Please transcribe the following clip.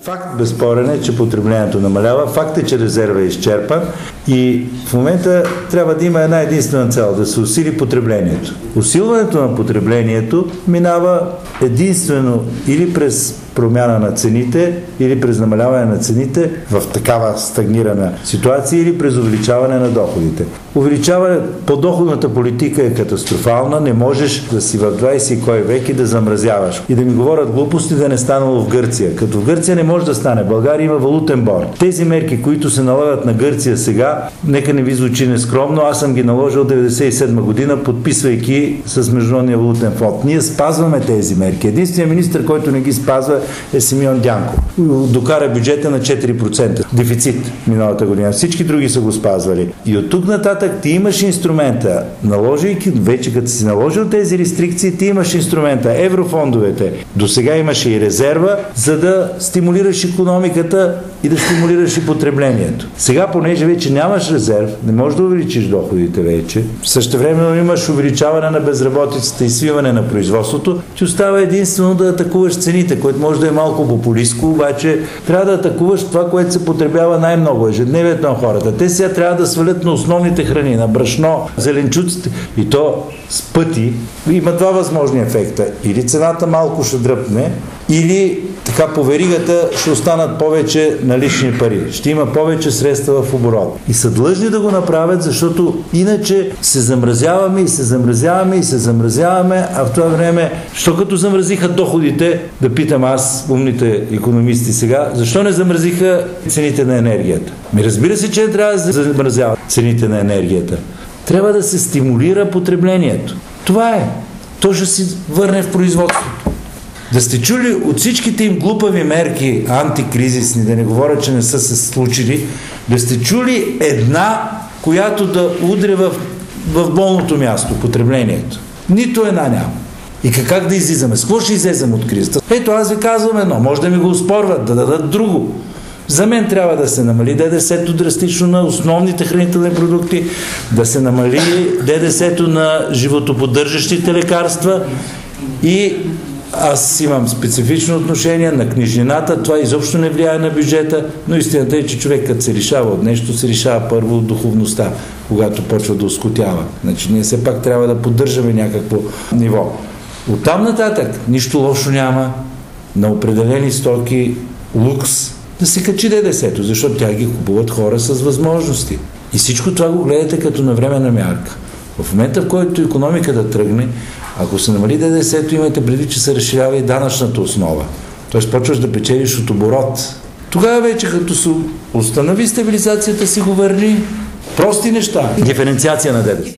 Факт безспорен е, че потреблението намалява. Факт е, че резерва е изчерпан и в момента трябва да има една единствена цел – да се усили потреблението. Усилването на потреблението минава единствено или през промяна на цените, или през намаляване на цените в такава стагнирана ситуация, или през увеличаване на доходите. Увеличаване по доходната политика е катастрофална, не можеш да си в 20 и кой век и да замразяваш. И да ми говорят глупости да не станало в Гърция. Като в Гърция не може да стане. България има валутен борд. Тези мерки, които се налагат на Гърция сега, нека не ви звучи нескромно, аз съм ги наложил 1997 година, подписвайки с Международния валутен фонд. Ние спазваме тези мерки. Единственият министър, който не ги спазва, е Симеон Дянков. Докара бюджета на 4% дефицит миналата година. Всички други са го спазвали. И от тук нататък ти имаш инструмента, наложейки, вече като си наложил тези рестрикции, ти имаш инструмента, еврофондовете. До сега имаше и резерва, за да стимулираш икономиката и да стимулираш и потреблението. Сега, понеже вече нямаш резерв, не можеш да увеличиш доходите вече, същевременно имаш увеличаване на безработицата и свиване на производството, че остава единствено да атакуваш цените, което може да е малко популистко, обаче трябва да атакуваш това, което се потребява най-много, ежедневието на хората. Те сега трябва да свалят на основните храни, на брашно, зеленчуците и то с пъти. Има два възможни ефекта. Или цената малко ще дръпне, или така по веригата ще останат повече налични пари. Ще има повече средства в оборот. И са длъжни да го направят, защото иначе се замразяваме и се замразяваме и се замразяваме, а в това време, що като замразиха доходите, да питам аз, умните икономисти сега, защо не замразиха цените на енергията? Разбира се, че не трябва да се замразяват цените на енергията. Трябва да се стимулира потреблението. Това е. То ще си върне в производството. Да сте чули от всичките им глупави мерки, антикризисни, да не говоря, че не са се случили, да сте чули една, която да удря в болното място, потреблението. Нито една няма. И как да излизаме? С какво ще излезем от кризата? Ето, аз ви казвам едно, може да ми го оспорват, да дадат друго. За мен трябва да се намали ДДС-то драстично на основните хранителни продукти, да се намали ДДС-то на животоподдържащите лекарства и аз имам специфично отношение на книжнината, това изобщо не влияе на бюджета, но истината е, че човек като се решава от нещо, се решава първо от духовността, когато почва да оскотява. Значи ние все пак трябва да поддържаме някакво ниво. Оттам нататък нищо лошо няма на определени стоки, лукс, да се качи ДДС-то, защото тя ги купуват хора с възможности. И всичко това го гледате като навременна мярка. В момента, в който икономиката тръгне, ако се намали ДДС-то, имайте преди, че се разширява и данъчната основа. Тоест почваш да печелиш от оборот. Тогава вече, като се установи стабилизацията, си го върни. Прости неща. Диференциация на ДДС.